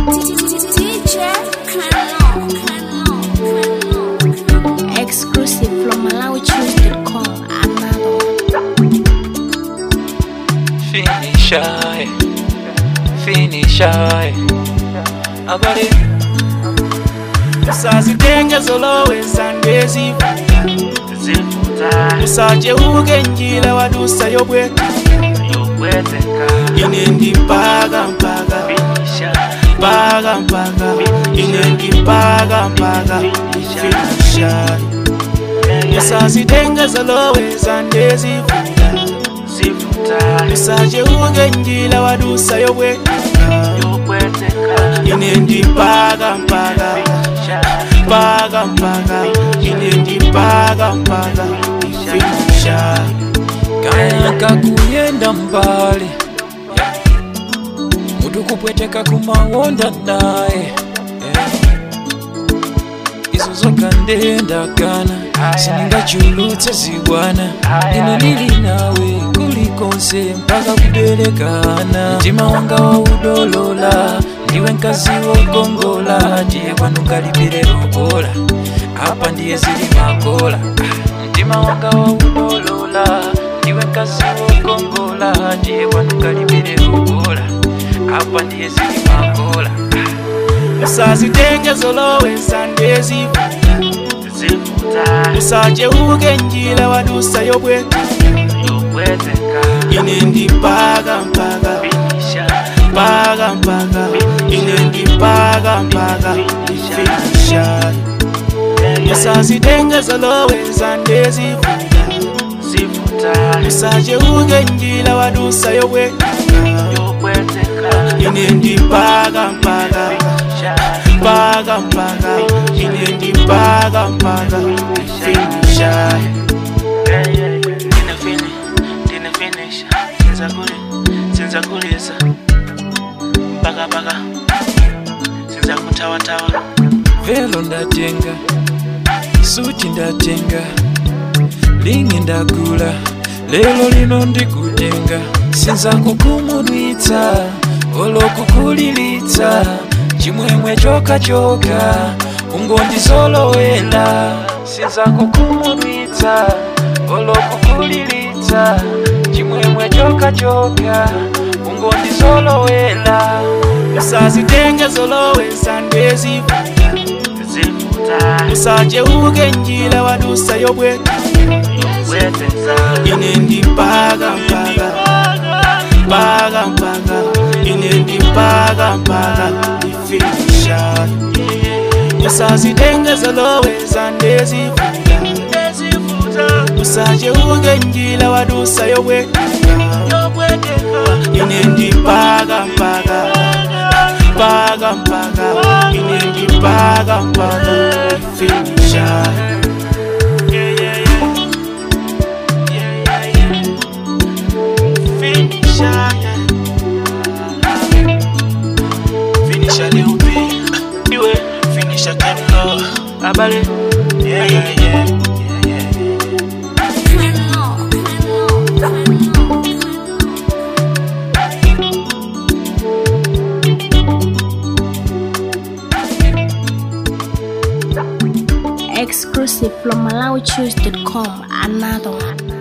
Exclusive from MalawiChoose.com. Another. Finish high. About it. Usazitenge zoloweza ndezivuta usaje ugenjila wadusa yobweteka inendi mpaga inendi mpaga finisha. Usazitenge zoloweza ndezivuta usaje ugenjila wadusa yobweteka inendi mpaga inendi mpaga finisha. Kayaka kuyenda mbali mutu kupweteka kumawonda naye izo zoka ndendagana siningachulutse zibwana ine nili nawe kulikonse mpaka kudelekana mtima wanga wa udolola ndiwe nkazi wogongola ndiye kwanukalipire lobola apa ndiye zili makola mtima wanga wa udolola ndiwe nkazi wogongola ndiye kwanukalipire lobola apa ndiye zili makola. Usazitenge zoloweza ndezivuta usaje ugenjila wadusa yobweteka inendi mpaga inendi mpaga finisha. Usazitenge zoloweza ndezivuta usaje ugenjila wadusa yobweteka inendi mpaga inendi mpaga finisha. Dina finish sinza kulisa mpaka sinza kutawa velo ndatenga suti ndatenga lingi ndagula lelo lino ndikutenga sinza kukumudwitsa olokukulilitsa chimwemwe choka ungondizolowela sinza kukumudwitsa olokukulilitsa chimwemwe choka ungondizolowela. Usazitenge zoloweza ndezivuta usaje ugenjila wadusa yobweteka inendi mpaga inendi mpaga finisha. Usazitenge zoloweza ndezivuta usaje ugenjila wadusa yobweteka inendi mpaga inendi mpaga finisha. Finisha leo iwe finisha kendo abale Exclusive from MalawiChoose.com. Another one.